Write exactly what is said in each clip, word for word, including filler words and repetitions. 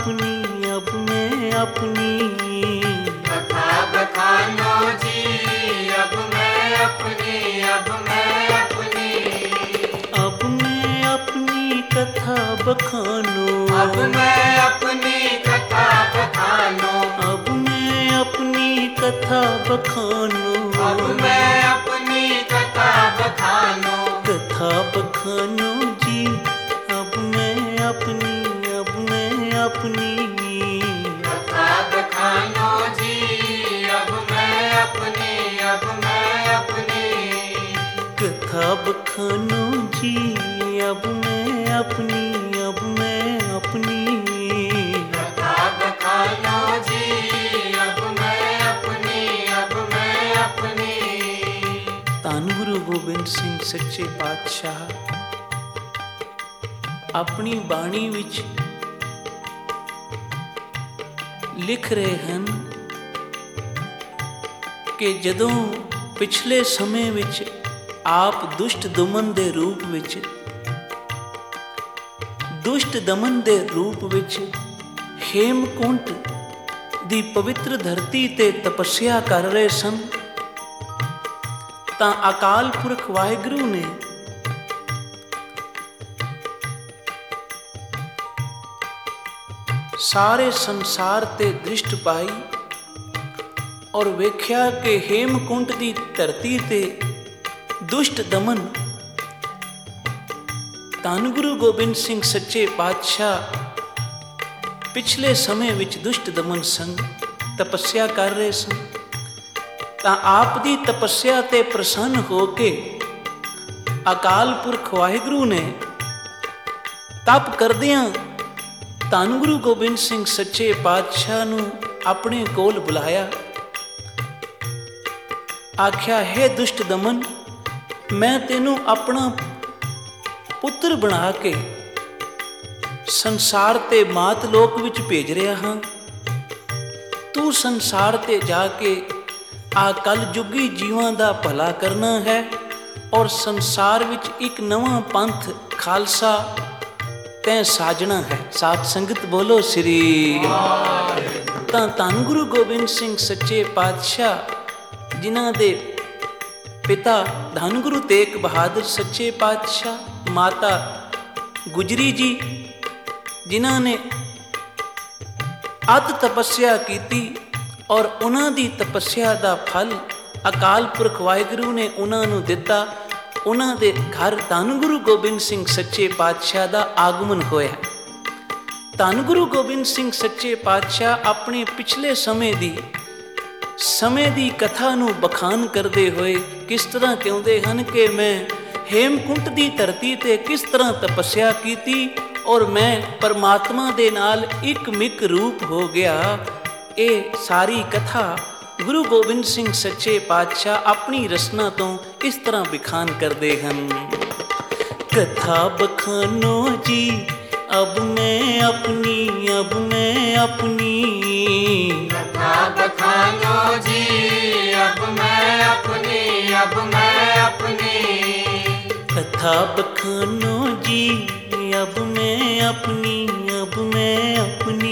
अपनी अब मैं अपनी। कथा बखानो जी अब मैं अपनी, अब मैं अपनी। अब मैं अपनी कथा बखानो, अब मैं अपनी कथा बखानो। अब मैं अपनी कथा बखानो, अब मैं अपनी कथा बखानो। कथा बखानो जी अब मैं अपनी, अब मैं अपनी। कथा बखानो जी अब मैं अपनी, अब मैं अपनी। कथा बखानो जी अब मैं अपनी, अब मैं अपनी। कथा बखानो जी अब मैं अपनी, अब मैं अपनी। ਧੰਨ ਗੁਰੂ ਗੋਬਿੰਦ ਸਿੰਘ ਸੱਚੇ ਪਾਤਸ਼ਾਹ ਆਪਣੀ ਬਾਣੀ ਵਿੱਚ ਲਿਖ ਰਹੇ ਹਨ ਕਿ ਜਦੋਂ ਪਿਛਲੇ ਸਮੇਂ ਵਿੱਚ ਆਪ ਦੁਸ਼ਟ ਦਮਨ ਦੇ ਰੂਪ ਵਿੱਚ ਦੁਸ਼ਟ ਦਮਨ ਦੇ ਰੂਪ ਵਿੱਚ ਹੇਮਕੁੰਟ ਦੀ ਪਵਿੱਤਰ ਧਰਤੀ ਤੇ ਤਪੱਸਿਆ ਕਰ ਰਹੇ ਸਨ ਤਾਂ ਅਕਾਲ ਪੁਰਖ ਵਾਹਿਗੁਰੂ ਨੇ ਸਾਰੇ ਸੰਸਾਰ ਤੇ ਦ੍ਰਿਸ਼ਟ ਪਾਈ ਔਰ ਵੇਖਿਆ ਕਿ ਹੇਮਕੁੰਟ ਦੀ ਧਰਤੀ ਤੇ ਦੁਸ਼ਟ ਦਮਨ ਧੰਨ ਗੁਰੂ ਗੋਬਿੰਦ ਸਿੰਘ ਸੱਚੇ ਪਾਤਸ਼ਾਹ ਪਿਛਲੇ ਸਮੇਂ ਵਿੱਚ ਦੁਸ਼ਟ ਦਮਨ ਸੰਗ ਤਪੱਸਿਆ ਕਰ ਰਹੇ ਸਨ ਤਾਂ ਆਪ ਦੀ ਤਪੱਸਿਆ ਤੇ ਪ੍ਰਸੰਨ ਹੋ ਕੇ ਅਕਾਲ ਪੁਰਖ ਵਾਹਿਗੁਰੂ ਨੇ ਤਪ ਕਰਦਿਆਂ ਧੰਨ ਗੁਰੂ ਗੋਬਿੰਦ ਸਿੰਘ ਸੱਚੇ ਪਾਤਸ਼ਾਹ ਨੂੰ ਆਪਣੇ ਕੋਲ ਬੁਲਾਇਆ। ਆਖਿਆ, ਹੈ ਦੁਸ਼ਟ ਦਮਨ, ਮੈਂ ਤੈਨੂੰ ਆਪਣਾ ਪੁੱਤਰ ਬਣਾ ਕੇ ਸੰਸਾਰ ਤੇ ਮਾਤ ਲੋਕ ਵਿੱਚ ਭੇਜ ਰਿਹਾ ਹਾਂ। ਤੂੰ ਸੰਸਾਰ ਤੇ ਜਾ ਕੇ ਆ ਕਲ ਜੁਗੀ ਜੀਵਾਂ ਦਾ ਭਲਾ ਕਰਨਾ ਹੈ ਔਰ ਸੰਸਾਰ ਵਿੱਚ ਇੱਕ ਨਵਾਂ ਪੰਥ ਖਾਲਸਾ ਤੈਂ ਸਾਜਣਾ ਹੈ। ਸਾਧ ਸੰਗਤ ਬੋਲੋ ਸ੍ਰੀ। ਤਾਂ ਧੰਨ ਗੁਰੂ ਗੋਬਿੰਦ ਸਿੰਘ ਸੱਚੇ ਪਾਤਸ਼ਾਹ ਜਿਨ੍ਹਾਂ ਦੇ ਪਿਤਾ ਧੰਨ ਗੁਰੂ ਤੇਗ ਬਹਾਦਰ ਸੱਚੇ ਪਾਤਸ਼ਾਹ, ਮਾਤਾ ਗੁਜਰੀ ਜੀ ਜਿਨ੍ਹਾਂ ਨੇ ਅਤ ਤਪੱਸਿਆ ਕੀਤੀ ਔਰ ਉਹਨਾਂ ਦੀ ਤਪੱਸਿਆ ਦਾ ਫਲ ਅਕਾਲ ਪੁਰਖ ਵਾਹਿਗੁਰੂ ਨੇ ਉਹਨਾਂ ਨੂੰ ਦਿੱਤਾ। ਉਹਨਾਂ ਦੇ ਘਰ ਧੰਨ ਗੁਰੂ ਗੋਬਿੰਦ ਸਿੰਘ ਸੱਚੇ ਪਾਤਸ਼ਾਹ ਦਾ ਆਗਮਨ ਹੋਇਆ। ਧੰਨ ਗੁਰੂ ਗੋਬਿੰਦ ਸਿੰਘ ਸੱਚੇ ਪਾਤਸ਼ਾਹ ਆਪਣੇ ਪਿਛਲੇ ਸਮੇਂ ਦੀ ਸਮੇਂ ਦੀ ਕਥਾ ਨੂੰ ਬਖਾਨ ਕਰਦੇ ਹੋਏ ਕਿਸ ਤਰ੍ਹਾਂ ਕਹਿੰਦੇ ਹਨ ਕਿ ਮੈਂ ਹੇਮਕੁੰਟ ਦੀ ਧਰਤੀ ਤੇ ਕਿਸ ਤਰ੍ਹਾਂ ਤਪੱਸਿਆ ਕੀਤੀ ਔਰ ਮੈਂ ਪਰਮਾਤਮਾ ਦੇ ਨਾਲ ਇੱਕ ਮਿਕ ਰੂਪ ਹੋ ਗਿਆ। ਇਹ ਸਾਰੀ ਕਥਾ ਗੁਰੂ ਗੋਬਿੰਦ ਸਿੰਘ ਸੱਚੇ ਪਾਤਸ਼ਾਹ ਆਪਣੀ ਰਸਨਾ ਤੋਂ ਇਸ ਤਰ੍ਹਾਂ ਬਿਖਾਨ ਕਰਦੇ ਹਨ। ਕਥਾ ਬਖਾਨੋ ਜੀ ਅਬ ਮੈਂ ਆਪਣੀ, ਅਬ ਮੈਂ ਆਪਣੀ। कथा बखानो जी अब मैं अपनी, अब मैं अपनी। कथा बखानो जी अब मैं अपनी, अब मैं अपनी।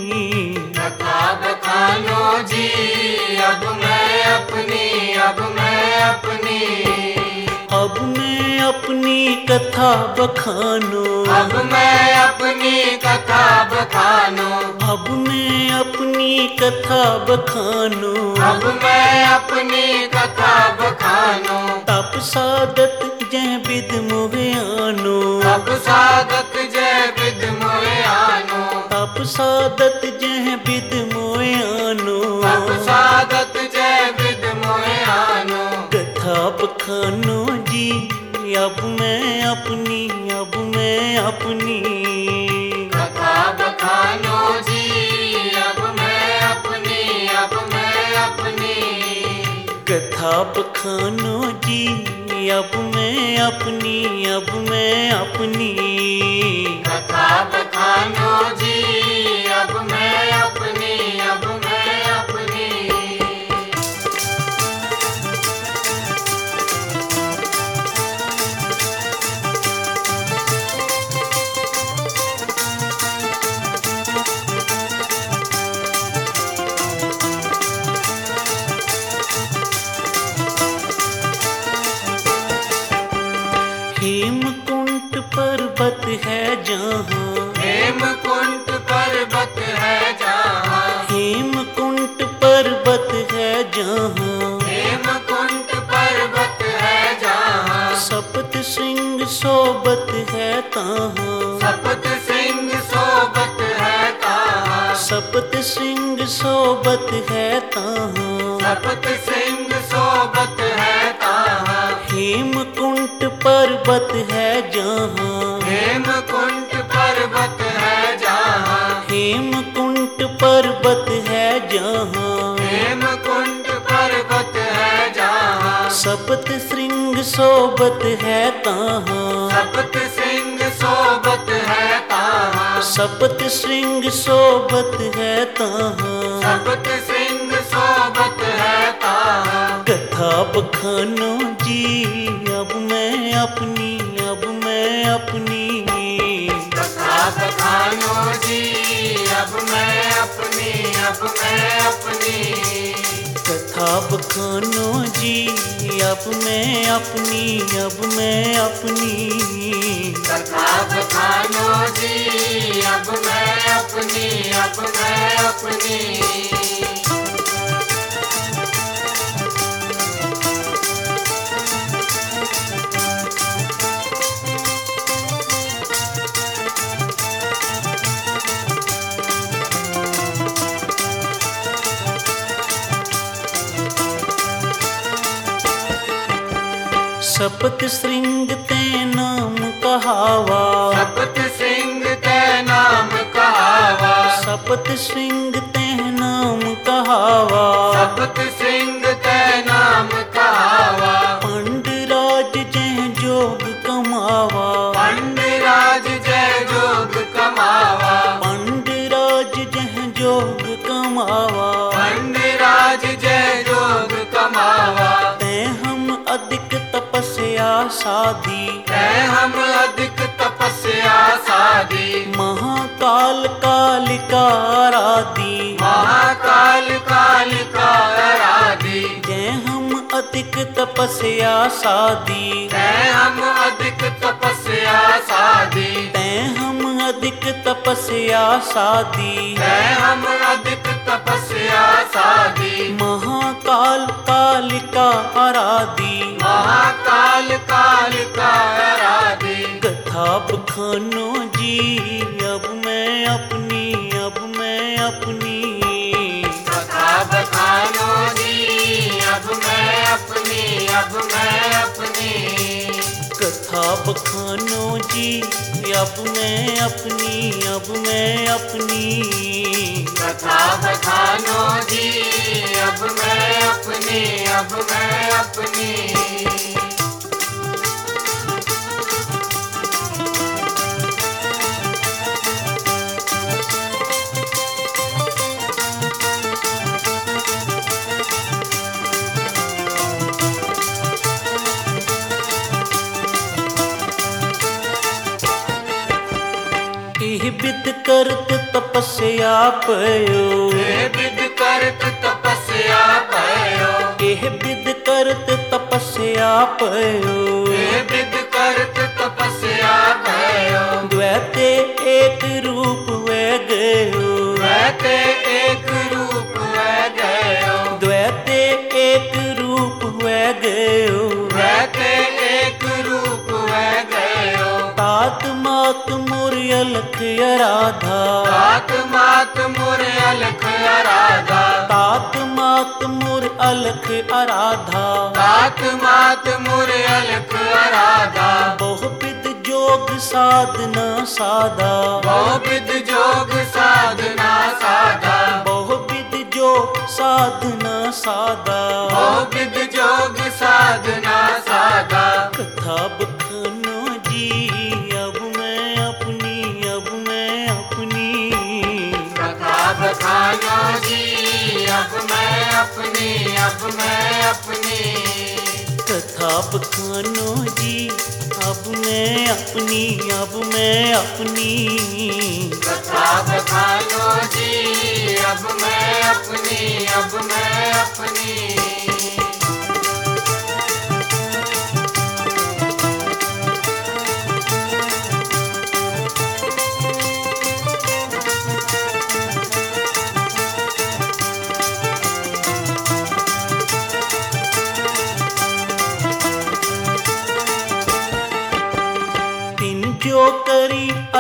कथा बखानो जी अब मैं अपनी, अब मैं अपनी। अब मैं अपनी कथा बखानो, अब मैं अपनी कथा बखानो। अब मैं अपनी कथा बखानो, अब मैं अपनी कथा बखानो। तप साधत जय विद मोहे आनो, तप साधत जय विद मोहे आनो। तप साधत जय विद मोहे आनो, तप साधत जय विद मोहे आनो। कथा बखानो जी अब मैं अपनी, अब मैं अपनी। कथा बखानो जी अब मैं अपनी, अब मैं अपनी। कथा बखानो जी अब मैं अपनी, अब मैं अपनी। कथा बखानो जी अब मैं अपनी, अब मैं अपनी। हेमकुंट पर्वत है जहाँ, हेमकुंट पर्वत है जहाँ, हेमकुंट पर्वत है जहाँ, हेमकुंट पर्वत है जहाँ, सप्त सिंह सोबत है तहाँ, सप्त सिंह सोबत है तहाँ, सप्त सिंह सोबत है तहाँ, सप्त सिंह सोबत है तहाँ, हेमकुंट पर्वत है जहाँ, हेमकुंट पर्वत है जहाँ, हेमकुंट पर्वत है जहाँ, हेमकुंट पर्वत है जहाँ, सप्त सिंह सोबत है तहाँ, सप्त सिंह सोबत है तहाँ, सप्त सिंह सोबत है तहाँ, सप्त सिंह सोबत है तहाँ। कथा बखानो जी अब मैं अपनी, अब मैं अपनी, कथा बखानो जी अब मैं अपनी, अब मैं अपनी, कथा बखानो जी अब मैं अपनी, अब मैं अपनी, कथा बखानो जी अब मैं अपनी, अब मैं अपनी। सप्त श्रृंग ते नाम कहावा, सप्त सिंह ते नाम कहावा, सप्त श्रृंग ते नाम कहावा, सप्त सिंह ते नाम कहावा, पंडराज जय जोग कमावा, पंडराज जय जोग कमावा, पंडराज जय जोग कमावा, पंडराज जय जोग कमावा, ते हम अधिक तपस्या साधी, है हम अधिक तपस्या साधी, महाकाल कालिका आराधी, महाकाल कालिका आराधी, जय हम अधिक तपस्या साधी, है हम अधिक तपस्या साधी, तै हम अधिक तपस्या साधी, है हम अधिक तपस्या साधी, महाकाल कालिका आराधी, महाकाल कालिका आराधी। कथा बखानो जी अब मैं अपनी, अब मैं अपनी, कथा बखानो जी अब मैं अपनी, अब मैं अपनी, कथा बखानो जी अब मैं अपनी, अब मैं अपनी, कथा बखानो जी अब मैं अपनी, अब मैं अपनी। एह विद करत तपस्या पयो, हे विद करत तपस्या पयो, एह विद करत तपस्या पयो, हे विद करत तपस्या पयो, द्वैते एक रूप वे गयो, द्वैते एक रूप वे गयो, द्वैते एक रूप वे गयो, द्वैते एक रूप वे गयो, तात मात मोर अलख आराधा, तात मात मोर अलख आराधा, तात मात मोर अलख आराधा, तात मात मोर अलख आराधा, बहु विद जोग साधना साधा, बहु विद जोग साधना साधा, बहु विद जोग साधना साधा, बहु विद जोग साधना साधा। कथा बखानो जी अब मैं अपनी, अब मैं अपनी, कथा बखानो जी अब मैं अपनी, अब मैं अपनी, कथा बखानो जी अब मैं अपनी, अब मैं अपनी, कथा बखानो जी अब मैं अपनी, अब मैं अपनी।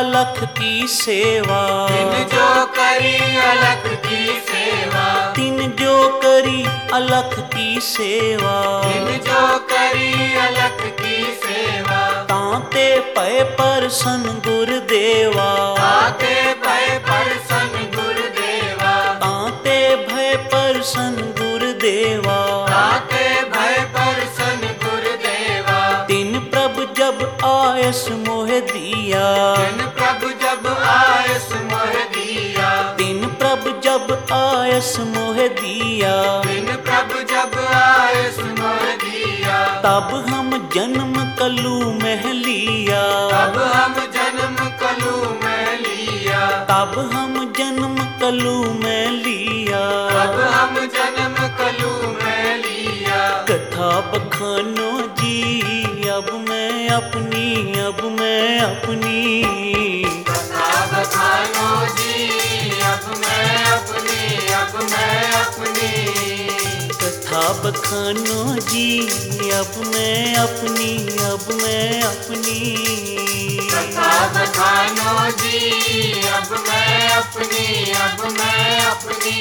अलख की सेवा, तिन जो करी अलख की सेवा, तिन जो करी अलख की सेवा, तिन जो करी अलख की सेवा, ताते पय परसन गुरुदेवा, ताते भय परसन गुरुदेवा, ताते भय परसन गुरुदेवा, ताते भय परसन गुरुदेवा, तिन प्रभु जब आयस मोह दिया, तिन प्रभु जब आयस मोह दिया, तिन प्रभु जब आयस मोह दिया, तिन प्रभु जब आयस मोह दिया, तब हम जन्म कलू में लिया, तब हम जन्म कलू में लिया, तब हम जन्म कलू में लिया, तब हम जन्म कलू में लिया। कथा बखानो जी अब मैं अपनी, अब मैं अपनी, कथा बखानो जी अब मैं अपनी, अब मैं अपनी, कथा बखानो जी अब मैं अपनी, अब मैं अपनी, कथा बखानो जी अब मैं अपनी, अब मैं अपनी।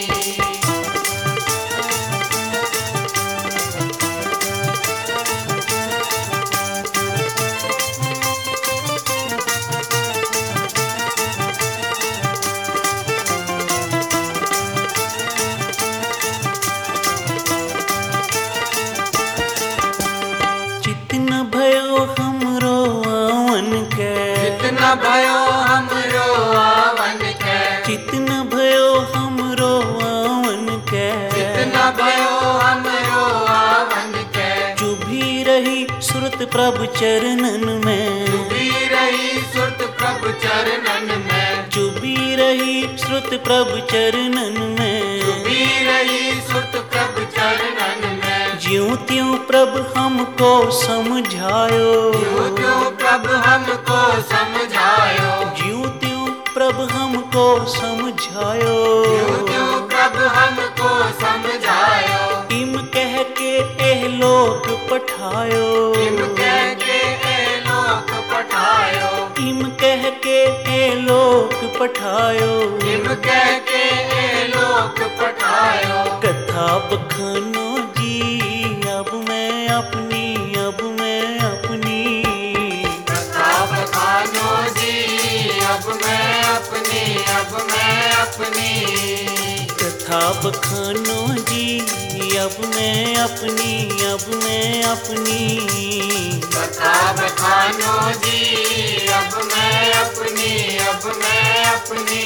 चितन भयो हमरो आवन के, जितना भयो हमरो आवन के, चितन भयो हमरो आवन के, जितना भयो हमरो आवन के, चुभी रही सुरत प्रभु चरणन में, चुभी रही सुरत प्रभु चरणन में, चुभी रही श्रुत प्रभु चरणन में, चुभी रही सुरत प्रभु चरणन में, ज्यों त्यों प्रभु हमको समझायो, जो जो प्रभु हमको समझायो, ज्यों त्यों प्रभु हमको समझायो, जो जो प्रभु हमको समझायो, इम कह के एह लोक पठायो, इम कह के ए लोक पठायो, इम कह के ए लोक पठायो, इम कह के ए लोक पठायो, कथा बखानो जी अब मैं अपनी, अब मैं अपनी, कथा बखानो जी अब मैं अपनी, अब मैं अपनी, कथा बखानो जी अब मैं अपनी, अब मैं अपनी, कथा बखानो जी अब मैं अपनी, अब मैं अपनी।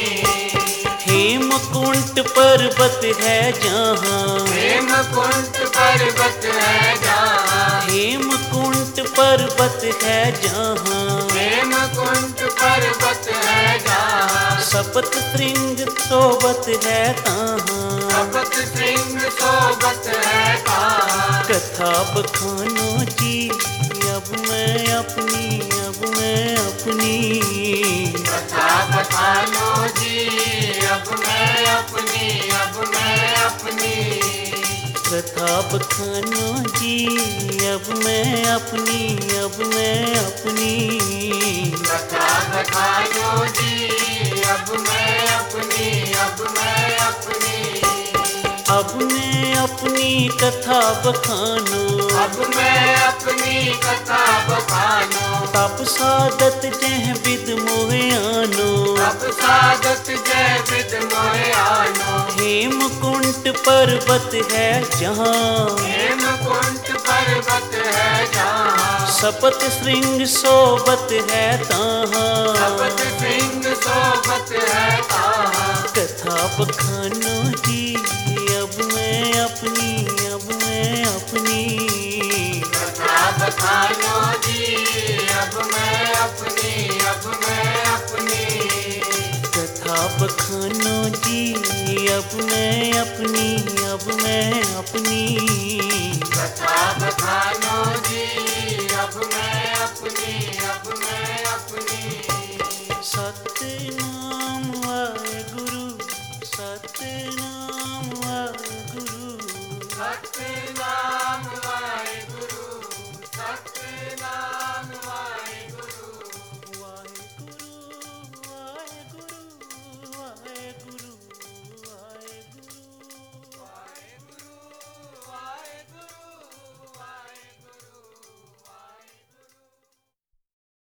हेमकुंट पर्वत है जहाँ, प्रेम कुंट पर्वत है जहाँ, हेमकुंट पर्वत है जहाँ, प्रेम कुंट पर्वत है जहाँ, सपत श्रृंग सोबत है तहाँ, सपत सिंह सोबत है कहाँ, कथा बखानो जी अब मैं अपनी, अब मैं अपनी, कथा बखानो जी अब मैं अपनी, अब मैं अपनी, कथा बखानो जी अब मैं अपनी, अब मैं अपनी, कथा बखानो जी अब मैं अपनी, अब मैं अपनी, अब मैं अपनी कथा बखानो, अब मैं अपनी कथा बखानो, तप साधत जह विद मोह आनो, तब साधत जय विद मोहे आनो, हेमकुंट पर्वत है जहाँ, हेम कुंट पर्वत है जहाँ, सपत श्रृंग सोबत है तहाँ, सपत सिंह सोबत है कहाँ, कथा बखानो जी अब मैं अपनी, अब मैं अपनी, कथा बखानो जी अब मैं अपनी, अब मैं अपनी, कथा बखानो जी अब मैं अपनी, अब मैं अपनी, कथा बखानो जी अब मैं अपनी,